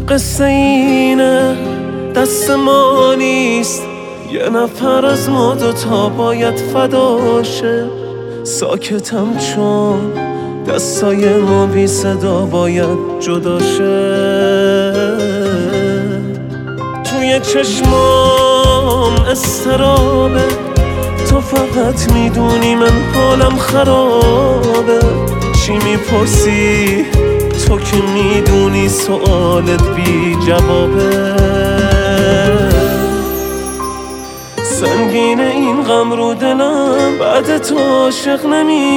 قصه اینه دست ما نیست، یه نفر از ما دوتا باید فداشه. ساکتم چون دستای ما بی صدا باید جداشه. توی چشمام استرابه، تو فقط میدونی من حالم خرابه. چی میپرسی تو که میدونی سوالت بی جوابه. سنگین این غم رو دلم، بعد تو عاشق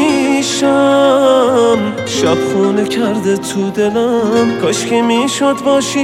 نمیشم. شب خونه کرده تو دلم، کاش که میشد باشی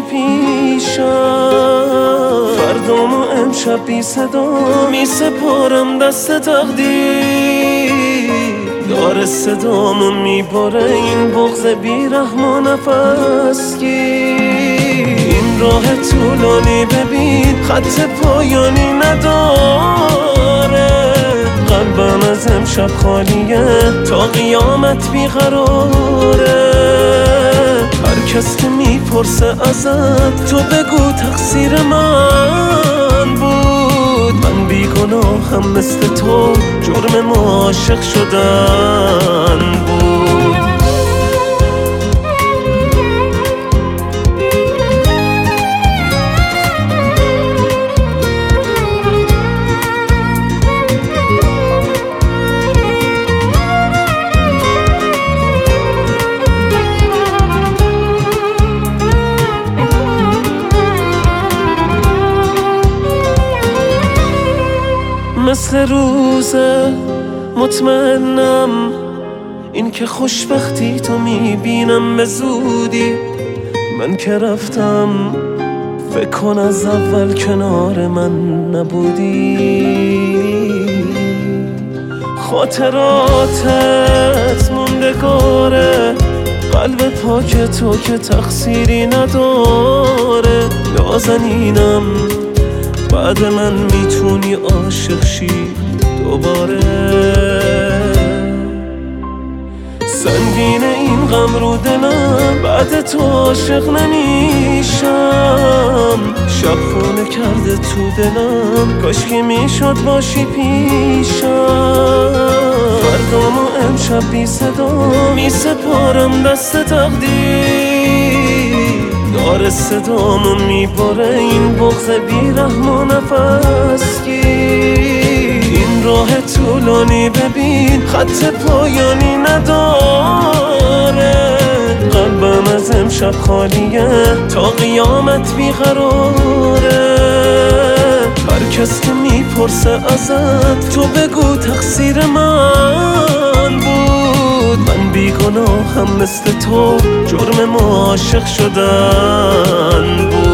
پیشم. فردامو امشب بی صدا میسپارم دست تقدیر. داره صدامو میبره این بغض بیرحم و نفس گیر. این راه طولانی ببین خط پایانی نداره. قلبم از امشب خالیه تا قیامت بیقراره. هر کس که میپرسه ازت تو بگو تقصیر من بود. من بیگناهم مثل تو، جرم ما عاشق شدن بود. مثل روزه مطمئنم این که خوشبختی تو میبینم به زودی. من که رفتم فکر کن از اول کنار من نبودی. خاطراتت موندگاره، قلب پاک تو که تقصیری نداره. نازنینم بعد من میتونی عاشق شی دوباره. سنگین این غم رو دلم، بعد تو عاشق نمیشم. شب خونه کرده تو دلم، کاش که میشد باشی پیشم. فردامو امشب بی صدا میسپارم دست تقدیر. داره صدامو میبره این بغض بیرحم و نفس گیر. این راه طولانی ببین خط پایانی نداره. قلبم از امشب خالیه تا قیامت بیقراره. هر کس که میپرسه ازت تو بگو تقصیر من بود. من بیگناهم مثل تو، جرم ما عاشق شدن بود.